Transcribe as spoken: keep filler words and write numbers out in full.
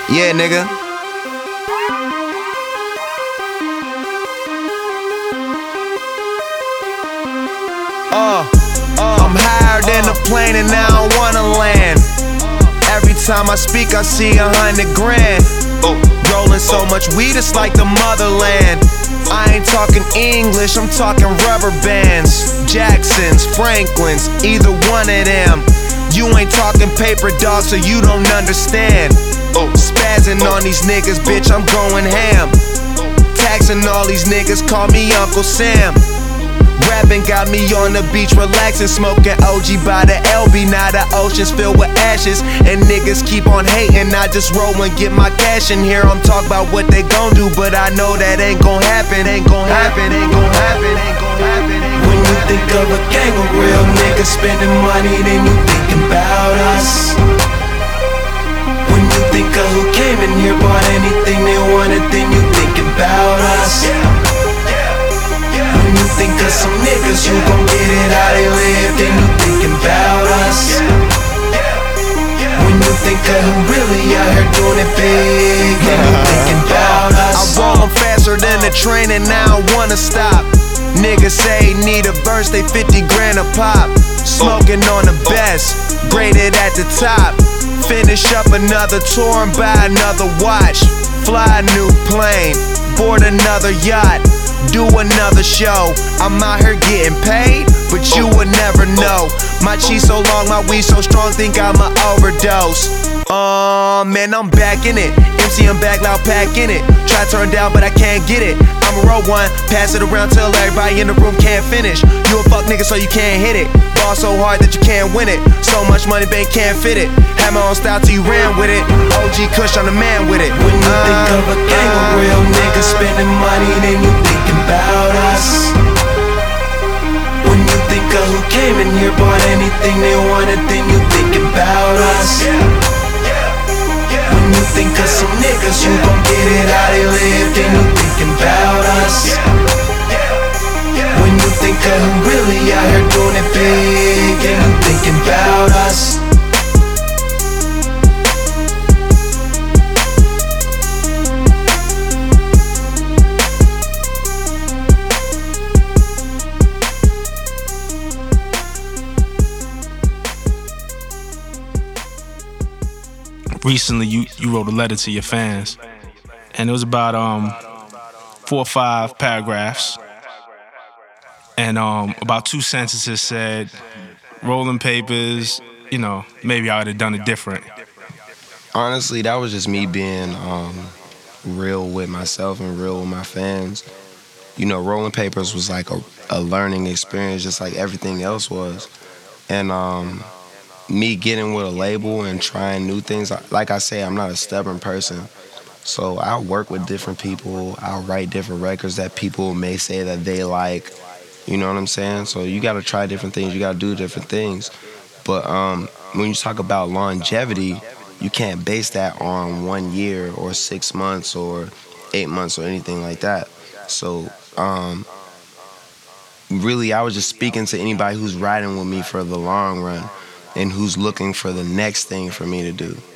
Yeah, nigga. Uh, uh, I'm higher than a plane and I don't wanna land. Every time I speak, I see a hundred grand. Rolling so much weed, it's like the motherland. I ain't talking English, I'm talking rubber bands. Jacksons, Franklins, either one of them. You ain't talking paper, dog, so you don't understand. Spazzing on these niggas, bitch, I'm going ham. Taxing all these niggas, call me Uncle Sam. Rapping got me on the beach, relaxing, smoking O G by the L B. Now the ocean's filled with ashes, and niggas keep on hating. I just roll and get my cash in here. I'm talking about what they gon' do, but I know that ain't gon' happen. Ain't gon' happen, ain't gon' happen, ain't gon' happen. When you think of a gang of real niggas spending money, then you thinking about us. When you think of who came in here, bought anything they wanted, then you thinking about us. When you think of some niggas who gon' get it how they live, then you thinking about us. When you think of who really out here doing it big, then you thinking about us. I roll 'em faster than the train and I don't wanna stop. Niggas say need a verse, they fifty grand a pop. Smoking on the best, graded at the top. Finish up another tour and buy another watch. Fly a new plane, board another yacht. Do another show. I'm out here getting paid, but you would never know. My cheese so long, my weed so strong, think I'ma overdose. Oh man, I'm back in it. M C, I'm back, loud pack in it. Try to turn down, but I can't get it. I'ma roll one, pass it around till everybody in the room can't finish. You a fuck nigga, so you can't hit it. Ball so hard that you can't win it. So much money, bank can't fit it. Had my own style till you ran with it. O G Kush, I'm the man with it. When you uh, think of a gang of real niggas spending money, then you thinking about us. When you think of who came in here, bought anything they wanted, then you thinking about us. When you think of some niggas who gon' get it how they live, then you thinking about us. When you think of who really out here doing it big, then you thinking about us. Recently, you, you wrote a letter to your fans, and it was about um four or five paragraphs, and um about two sentences said, "Rolling papers, you know, maybe I would have done it different." Honestly, that was just me being um, real with myself and real with my fans. You know, Rolling Papers was like a, a learning experience, just like everything else was, and um. me getting with a label and trying new things, like I say, I'm not a stubborn person. So I'll work with different people. I'll write different records that people may say that they like. You know what I'm saying? So you got to try different things. You got to do different things. But um, when you talk about longevity, you can't base that on one year or six months or eight months or anything like that. So um, really, I was just speaking to anybody who's riding with me for the long run and who's looking for the next thing for me to do.